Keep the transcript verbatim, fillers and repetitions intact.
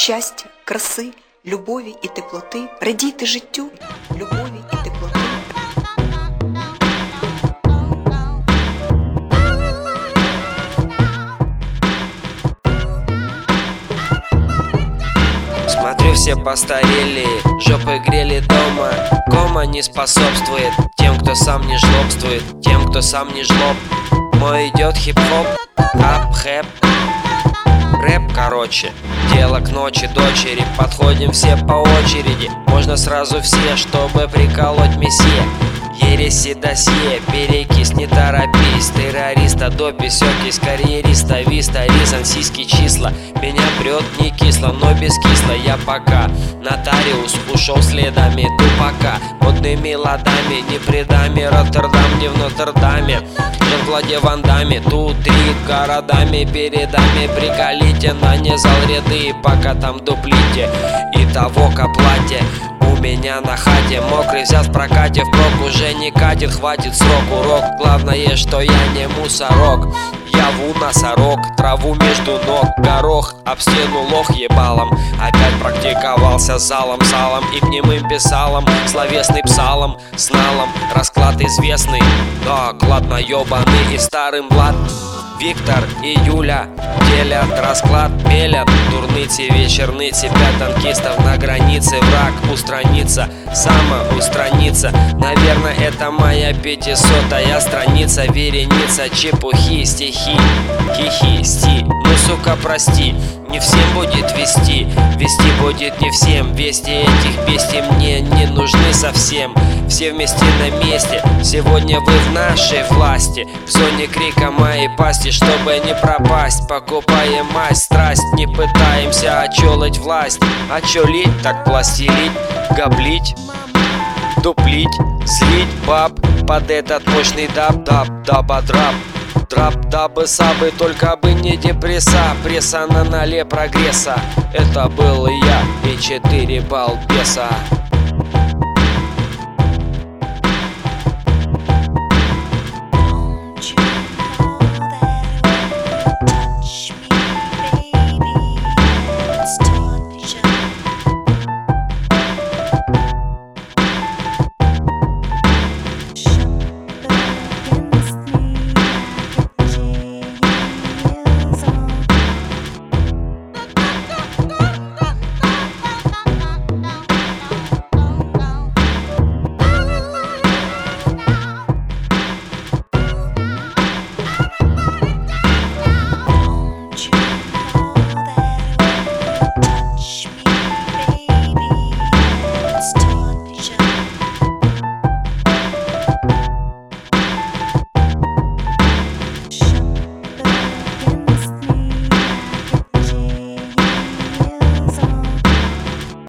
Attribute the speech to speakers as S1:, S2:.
S1: щастя, краси, любові і теплоти. Радійте життю, любові і теплоти.
S2: Смотрю, все постарели, жопы грели дома. Кома не способствует тем, кто сам не жлобствует, тем, кто сам не жлоб. Мой идет хип-хоп, ап-хэп, рэп, короче. Дело к ночи, дочери, подходим все по очереди. Можно сразу все, чтобы приколоть месье. Ереси досье, перекись, не торопись. Террориста до писёкись, карьериста, виста, ризан, сиськи, числа. Меня прет не кисло, но без кисло. Я пока нотариус ушел следами тупака. Модными ладами, не предами. Роттердам не в Нотр-Даме. Жан-Клоде Ван Дамме, тут три городами. Передами приколите на низал ряды, пока там дуплите. И того к оплате. У меня на хате мокрый взят в прокате, впрок уже не катит, хватит срок, урок. Главное, что я не мусорок. Я ву носорог, траву между ног, горох, об стену лох ебалом. Опять практиковался залом, салом и немым писалом, словесный псалом, с налом. Расклад известный, да, клад наебанный и старым блат. Виктор и Юля делят расклад, пелят дурныти, вечерныти. Пять танкистов на границе, враг устранится, самоустранится. Наверное, это моя пятисотая страница. Вереница, чепухи, стихи, хихи, сти. Ну, сука, прости, не всем будет вести. Вести будет не всем. Вести этих бестий мне не нужны совсем. Все вместе на месте, сегодня вы в нашей власти. В зоне крика моей пасти, чтобы не пропасть. Покупаем мазь, страсть, не пытаемся очелать власть. Очелить, так пластилить, габлить, дуплить, злить баб под этот мощный даб, даб, даба-драп. Трап, дабы, сабы, только бы не депресса. Пресса на нале прогресса. Это был я и четыре балбеса.